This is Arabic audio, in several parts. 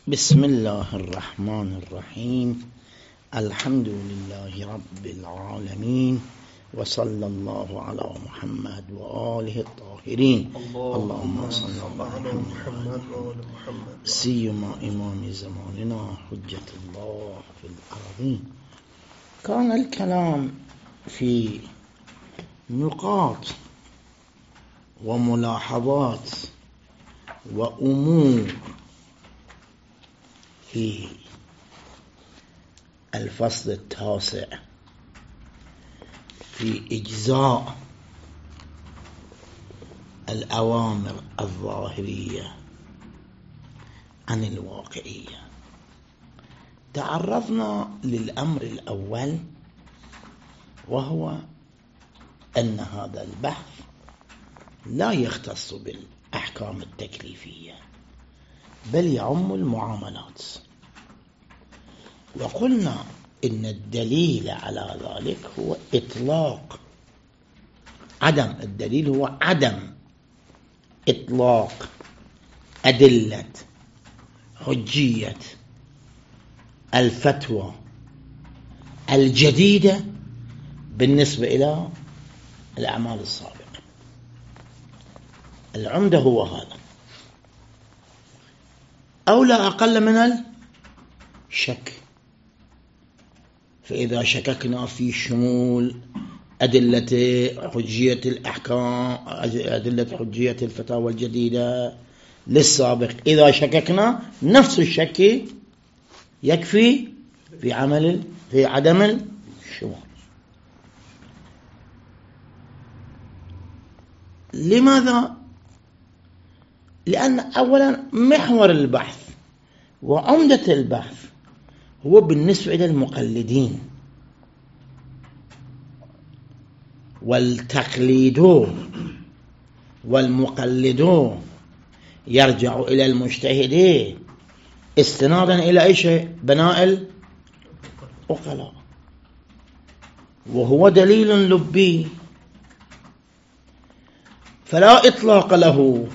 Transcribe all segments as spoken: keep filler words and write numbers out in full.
بسم الله الرحمن الرحيم. الحمد لله رب العالمين، وصلى الله على محمد وآله الطاهرين. اللهم صل على محمد وآل محمد، سيما إمام زماننا حجة الله في الأرضين. كان الكلام في نقاط وملاحظات وأمور في الفصل التاسع في إجزاء الأوامر الظاهرية عن الواقعية. تعرضنا للأمر الأول، وهو أن هذا البحث لا يختص بالأحكام التكليفية بل يعم المعاملات، وقلنا إن الدليل على ذلك هو إطلاق عدم الدليل هو عدم إطلاق أدلة حجية الفتوى الجديدة بالنسبة إلى الأعمال السابقة. العمدة هو هذا، أو لا أقل من الشك. فإذا شككنا في شمول أدلة حجية الأحكام، أدلة حجية الفتاوى الجديدة للسابق، إذا شككنا نفس الشك يكفي في عمل في عدم الشمول. لماذا؟ لأن أولا محور البحث وعمدة البحث هو بالنسبة إلى المقلدين، والتقليدون والمقلدون يرجع إلى المجتهدين استنادا إلى أي شيء؟ بناء العقلاء، وهو دليل لبي فلا إطلاق له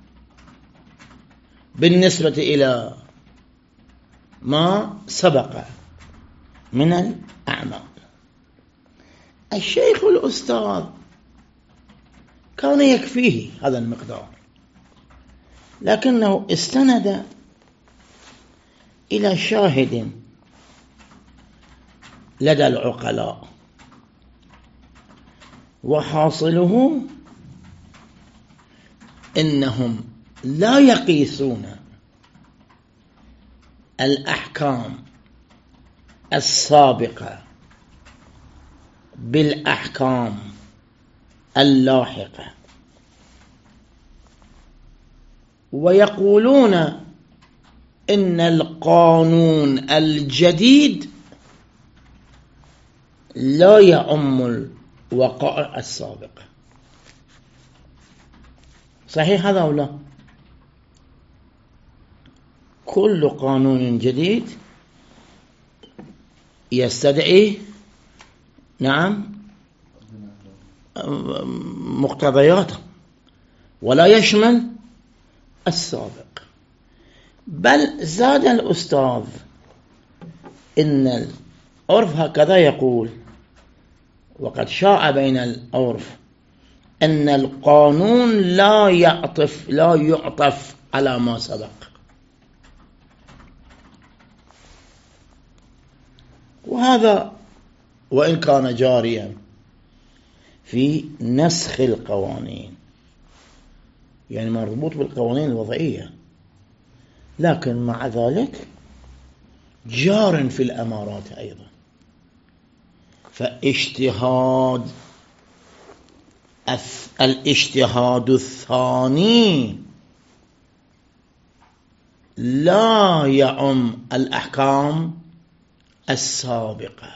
بالنسبة إلى ما سبق من الأعمال. الشيخ الأستاذ كان يكفيه هذا المقدار، لكنه استند إلى شاهد لدى العقلاء، وحاصله إنهم لا يقيسون الأحكام السابقة بالأحكام اللاحقة، ويقولون إن القانون الجديد لا يعم الوقائع السابقة. صحيح هذا أو لا؟ كل قانون جديد يستدعي نعم مقتضياته ولا يشمل السابق. بل زاد الأستاذ إن العرف هكذا يقول، وقد شاع بين العرف أن القانون لا يعطف لا يعطف على ما سبق، وهذا وإن كان جاريا في نسخ القوانين، يعني مربوط بالقوانين الوضعية، لكن مع ذلك جار في الأمارات أيضا. فاجتهاد الاجتهاد الثاني لا يعم الأحكام السابقة،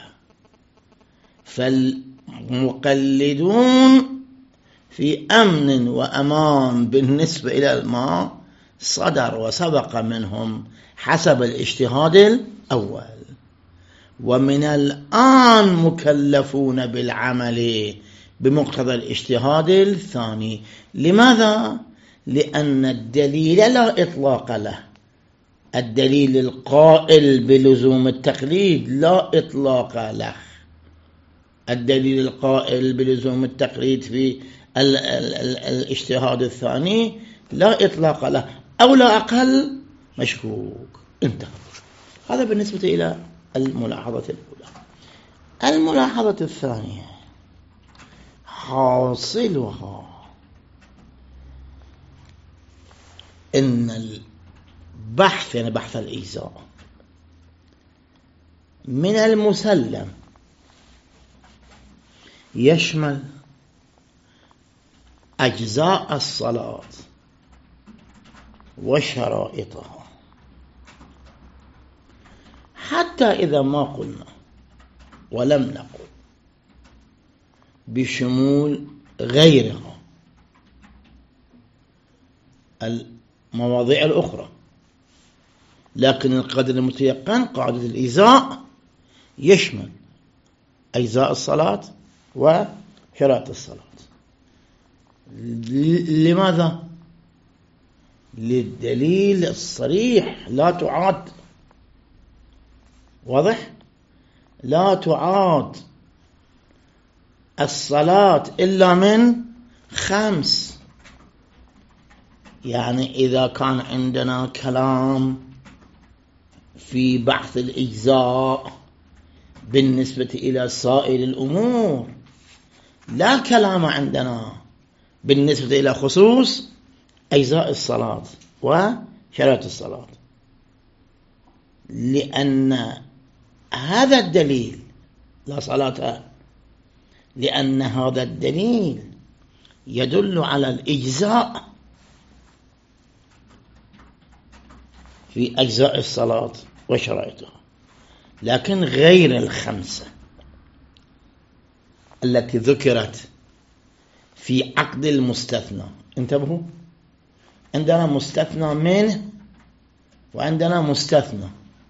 فالمقلدون في أمن وأمان بالنسبة إلى ما صدر وسبق منهم حسب الاجتهاد الأول، ومن الآن مكلفون بالعمل بمقتضى الاجتهاد الثاني. لماذا؟ لأن الدليل لا إطلاق له الدليل القائل بلزوم التقليد لا إطلاق له. الدليل القائل بلزوم التقليد في ال ال ال الاجتهاد الثاني لا إطلاق له، أو لا أقل مشكوك. انتهى. هذا بالنسبة إلى الملاحظة الأولى. الملاحظة الثانية حاصلها إن البحث، يعني بحث الإجزاء، من المسلم يشمل أجزاء الصلاة وشرائطها، حتى إذا ما قلنا ولم نقل بشمول غيرها المواضيع الأخرى، لكن القدر المتيقن قاعدة الإجزاء يشمل أجزاء الصلاة وشرائط الصلاة. لماذا؟ للدليل الصريح، لا تعاد. واضح؟ لا تعاد الصلاة إلا من خمس. يعني إذا كان عندنا كلام في بحث الإجزاء بالنسبة إلى سائر الأمور، لا كلام عندنا بالنسبة إلى خصوص أجزاء الصلاة وشرائط الصلاة، لأن هذا الدليل لا صلاة، لأن هذا الدليل يدل على الإجزاء في أجزاء الصلاة وشرائطها، لكن غير الخمسة التي ذكرت في عقد المستثنى. انتبهوا، عندنا مستثنى منه وعندنا مستثنى.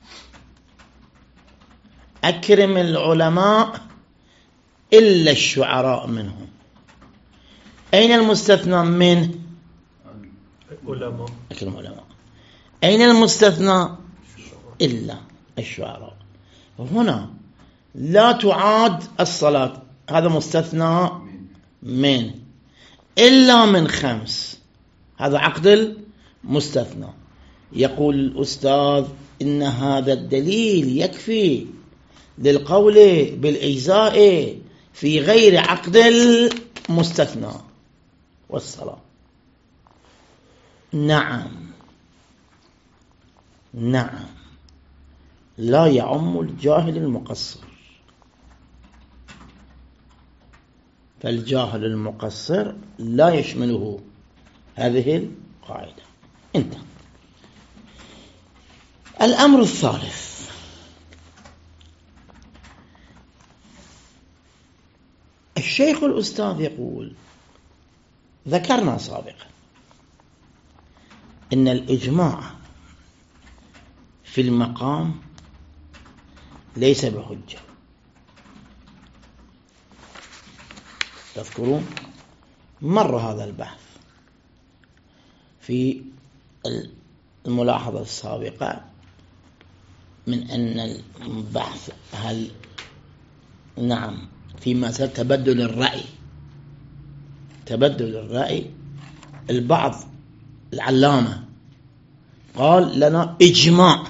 أكرم العلماء إلا الشعراء منهم. أين المستثنى منه؟ علماء. أكرم العلماء. أين المستثنى؟ إلا الشعراء. هنا لا تعاد الصلاة، هذا مستثنى من إلا من خمس، هذا عقد المستثنى. يقول الأستاذ إن هذا الدليل يكفي للقول بالإجزاء في غير عقد المستثنى والصلاة. نعم نعم، لا يعم الجاهل المقصر، فالجاهل المقصر لا يشمله هذه القاعدة. انتهى. الأمر الثالث، الشيخ الأستاذ يقول ذكرنا سابقا إن الإجماع في المقام ليس بحجة. تذكرون مر هذا البحث في الملاحظة السابقة من أن البحث هل نعم في مسألة تبدل الرأي. تبدل الرأي، البعض العلامة قال لنا إجماع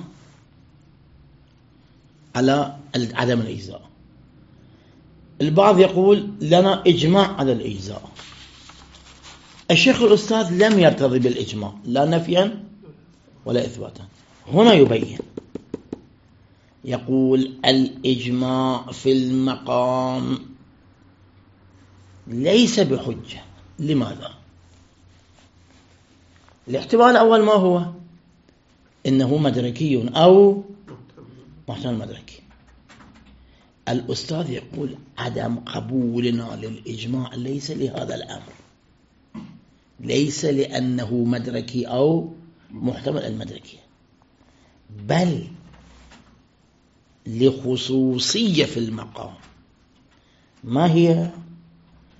على عدم الإجزاء، البعض يقول لنا إجماع على الإجزاء. الشيخ الأستاذ لم يرتضي بالإجماع لا نفيا ولا إثباتا. هنا يبين، يقول الإجماع في المقام ليس بحجة. لماذا؟ الاحتمال الأول ما هو؟ إنه مدركي أو محتمل مدركي. الأستاذ يقول عدم قبولنا للإجماع ليس لهذا الأمر، ليس لأنه مدركي أو محتمل المدركي، بل لخصوصية في المقام. ما هي؟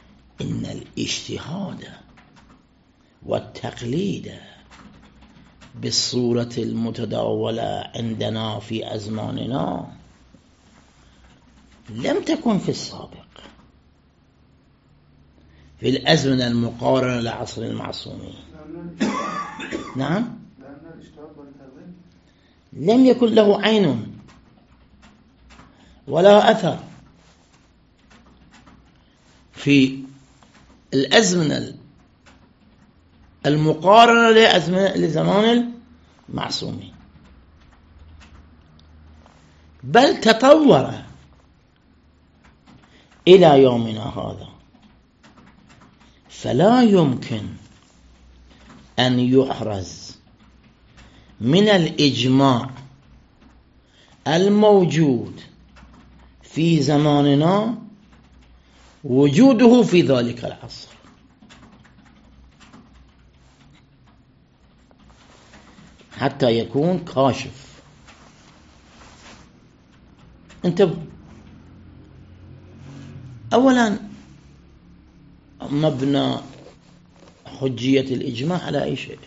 إن الاجتهاد والتقليد بالصورة المتداولة عندنا في أزماننا لم تكن في السابق في الأزمنة المقارنة لعصر المعصومين. نعم، لم يكن له عين ولا أثر في الأزمنة المقارنة لزمان المعصومين، بل تطور إلى يومنا هذا. فلا يمكن أن يحرز من الإجماع الموجود في زماننا وجوده في ذلك العصر. حتى يكون كاشف. انتبهوا، أولا مبنى حجية الإجماع على أي شيء؟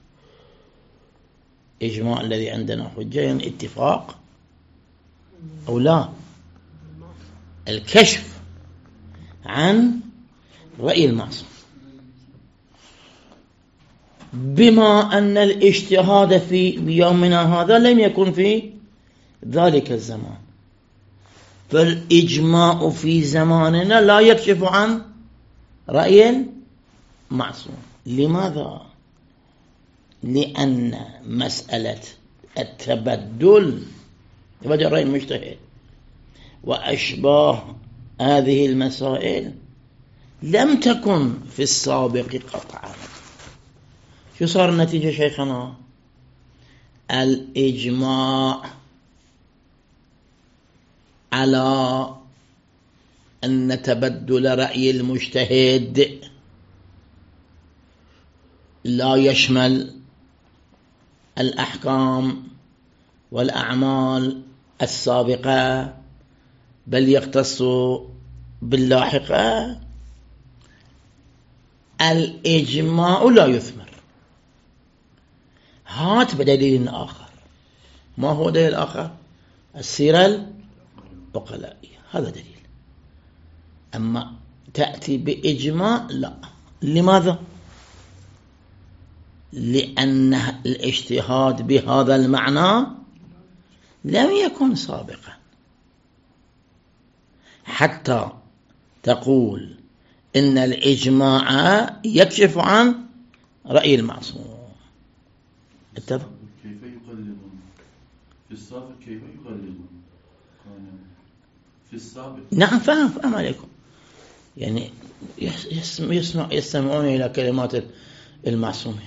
إجماع الذي عندنا حجة يعني اتفاق أو لا؟ الكشف عن رأي المعصوم، بما أن الاجتهاد في يومنا هذا لم يكن في ذلك الزمان، فالإجماع في زماننا لا يكشف عن رأي المعصوم. لماذا؟ لأن مسألة التبدل تبدل رأي المجتهد وأشباه هذه المسائل لم تكن في السابق قطعا. شو صار النتيجة شيخنا؟ الإجماع على أن تبدل رأي المجتهد لا يشمل الأحكام والأعمال السابقة بل يختص باللاحقة. الإجماع لا يثمر. هات بدليل آخر. ما هو دليل آخر؟ السيرة العقلائية، هذا دليل. أما تأتي بإجماع لا. لماذا؟ لأن الاجتهاد بهذا المعنى لم يكن سابقا حتى تقول إن الإجماع يكشف عن رأي المعصوم. اتفق؟ كيف يقلدون في السابق؟ كيف يقلدون في السابق؟ نعم، فهم فهم عليكم. يعني يسمع يستمعون إلى كلمات المعصومين.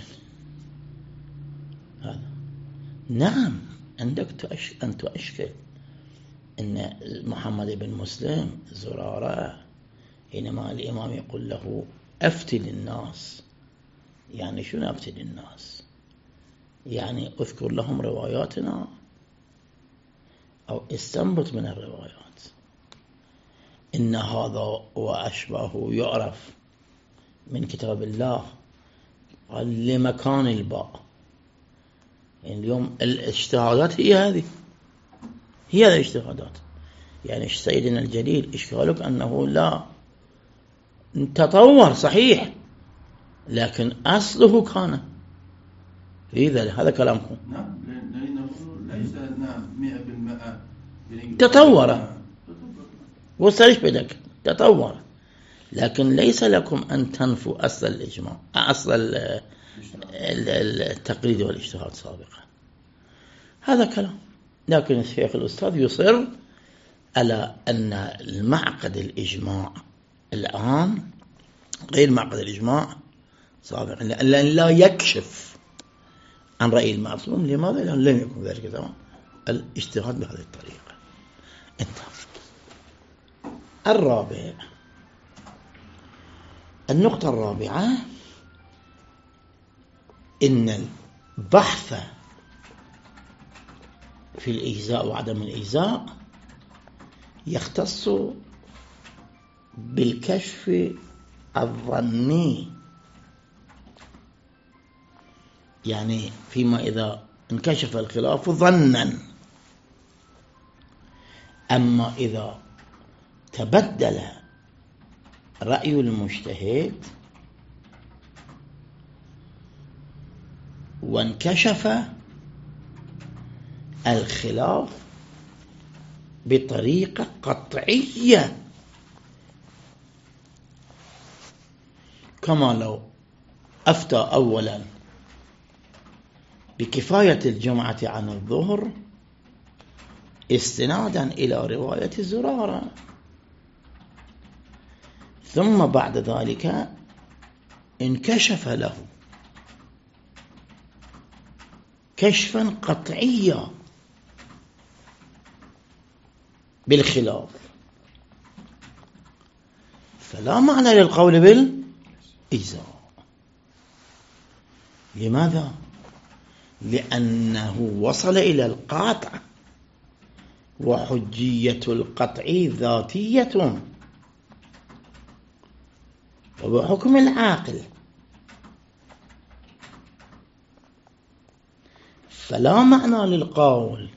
هذا نعم، عندك أن تؤشكل أن محمد بن مسلم زرارة حينما الإمام يقول له أفتي للناس، يعني شنو أفتي للناس؟ يعني أذكر لهم رواياتنا أو استنبط من الروايات. إن هذا وأشباهه يعرف من كتاب الله. قال لمكان الباء، يعني اليوم الاجتهادات هي هذه، هي هذه الاجتهادات. يعني سيدنا الجليل إشكالك أنه لا تطور صحيح، لكن أصله كان في ذلك. هذا كلامكم. نعم، لأنه ليس نعم مئة بالمئة تطور. وصلش بدك تطور، لكن ليس لكم أن تنفوا أصل الإجماع، أصل التقليد والاجتهاد سابقا. هذا كلام. لكن الشيخ الأستاذ يصر على أن المعقد الإجماع الآن غير معقد الإجماع سابقا، لأن لا يكشف عن رأي المعصوم. لماذا؟ لأن لم يكن ذلك زمان الاجتهاد بهذه الطريقة. انتهى. الرابع، النقطة الرابعة، إن البحث في الإجزاء وعدم الإجزاء يختص بالكشف الظني. يعني فيما إذا انكشف الخلاف ظنا. أما إذا تبدل رأي المجتهد وانكشف الخلاف بطريقة قطعية، كما لو أفتى أولا بكفاية الجمعة عن الظهر استنادا إلى رواية زرارة، ثم بعد ذلك انكشف له كشفا قطعيا بالخلاف، فلا معنى للقول بالإجزاء. لماذا؟ لأنه وصل إلى القاطع، وحجية القطع ذاتية وبحكم العاقل، فلا معنى للقول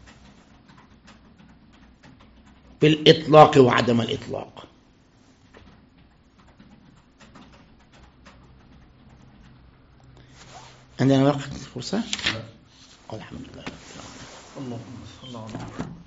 بالإطلاق وعدم الإطلاق. عندنا وقت فرصة؟ الحمد لله. اللهم صل على محمد.